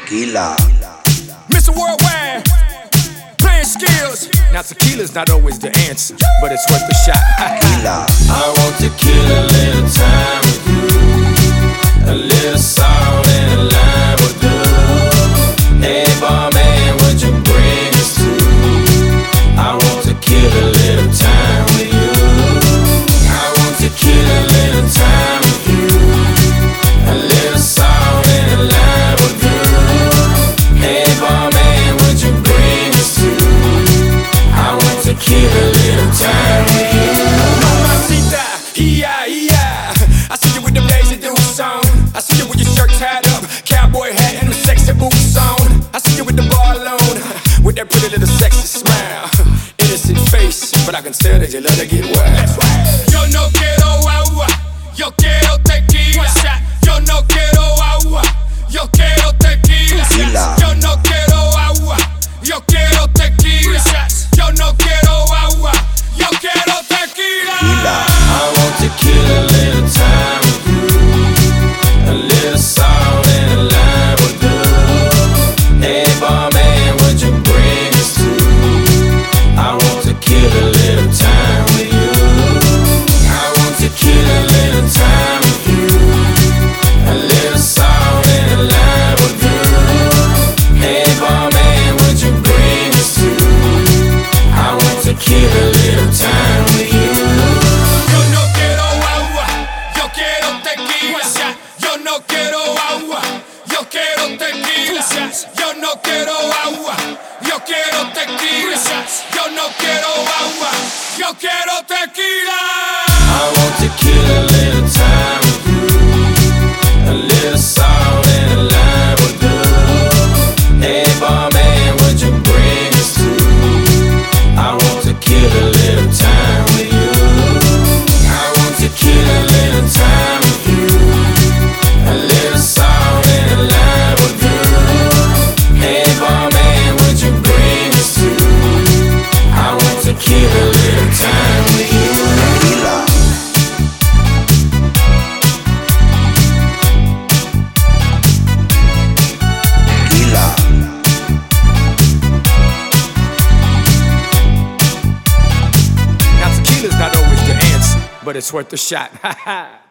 Tequila. Mr. Worldwide, playing skills. Now tequila's not always the answer, but it's worth a shot. Tequila. I want tequila, a little time with you, a little salt and a lime will do. Hey barman, would you bring us to? I want tequila, a little time with you. I want tequila, a little time with you, a little salt and a lime will do. Hey barman, would you bring us to? I want tequila, a little time with you. Mamacita, yeah. I see you with the Lazy Deuce on. I see you with your shirt tied up, cowboy hat and the sexy boots on. I see you with the bar alone, with that pretty little sexy smile, innocent face, but I can tell that you love to get wild. Yo no quiero agua, yo quiero tequila. Yo no quiero agua, yo quiero tequila. Yo no quiero agua, yo quiero tequila. Yo no quiero agua, yo quiero tequila. I want tequila, a little time with you, a little salt and a lime will do. Hey barman, would you bring us to? I want tequila, a little time with you. I want tequila, a little time with you, a little salt and a lime will do. Hey barman, would you bring us to? I want tequila, a little time with you. Yo no quiero agua, yo quiero tequila. Yo no quiero agua, yo quiero tequila. Yo no quiero agua, yo quiero tequila. Yo no quiero agua, yo quiero tequila. I want tequila, a little time with you, a little salt and a lime will do. Hey barman, would you bring us to? I want tequila, a little time with you. I want tequila, a little time with you, a little salt and a lime will do. Hey barman, would you bring us to? I want tequila, a little time with you. Tequila. Tequila. Now tequila's not always the answer, but it's worth a shot.